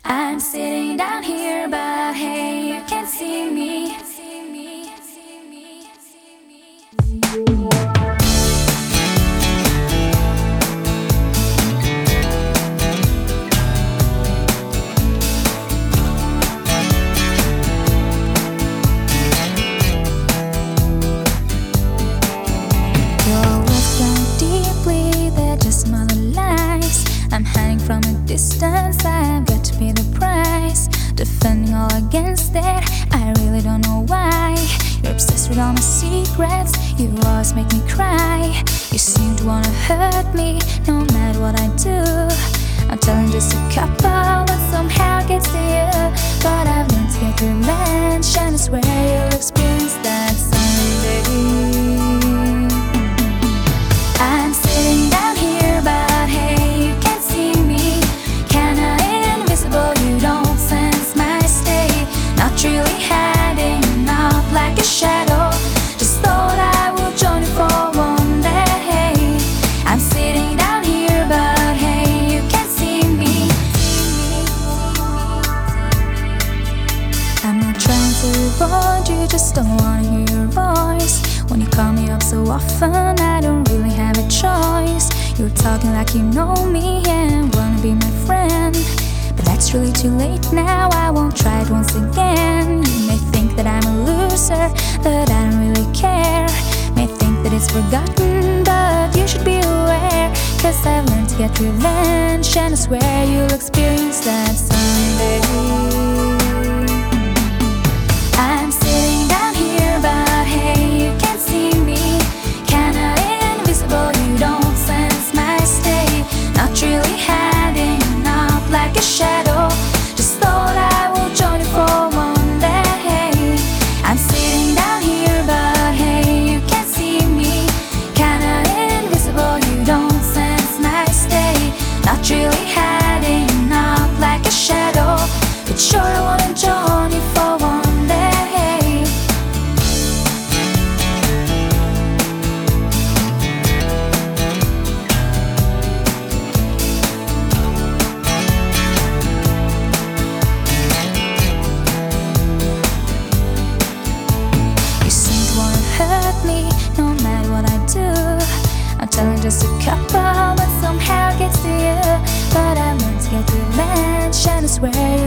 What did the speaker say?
I'm sitting down here, but hey, you can't see me. Your words cut deeply, they're just mother lies. I'm hiding from a distance, I've got to pay the price. Defending all against it, I really don't know why. You're obsessed with all my secrets, you always make me cry. You seem to wanna hurt me, no matter what I do. I'm telling just a couple, but somehow it gets to you. But I've learned to get revenge, and I swear you'll experience that someday. I'm sitting down here, but hey, you can't see me. Kinda invisible, you don't sense my state. Not really hiding out like a shadow. Just thought I would join you for one day. I'm sitting down here, but hey, you can't see me. I'm not trying to avoid you, just don't wanna hear your voice. When you call me up so often, I don't really have a choice. You're talking like you know me and wanna be my friend, but that's really too late now, I won't try it once again. You may think that I'm a loser, but I don't really care. May think that it's forgotten, but you should be aware. Cause I've learned to get revenge, and I swear you'll experience that someday. I'm sitting down here, but hey, you can't see me. Kinda invisible, you don't sense my state. Not really hiding out like a shadow. Just thought I would join you for one day. I'm sitting down here, but hey, you can't see me. Kinda invisible, you don't sense my state. Not really hiding out like a shadow, but sure I wanna join you for one day. Hurt me, no matter what I do. I'm telling just a couple, but somehow it gets to you. But I learned to get revenge, and I swear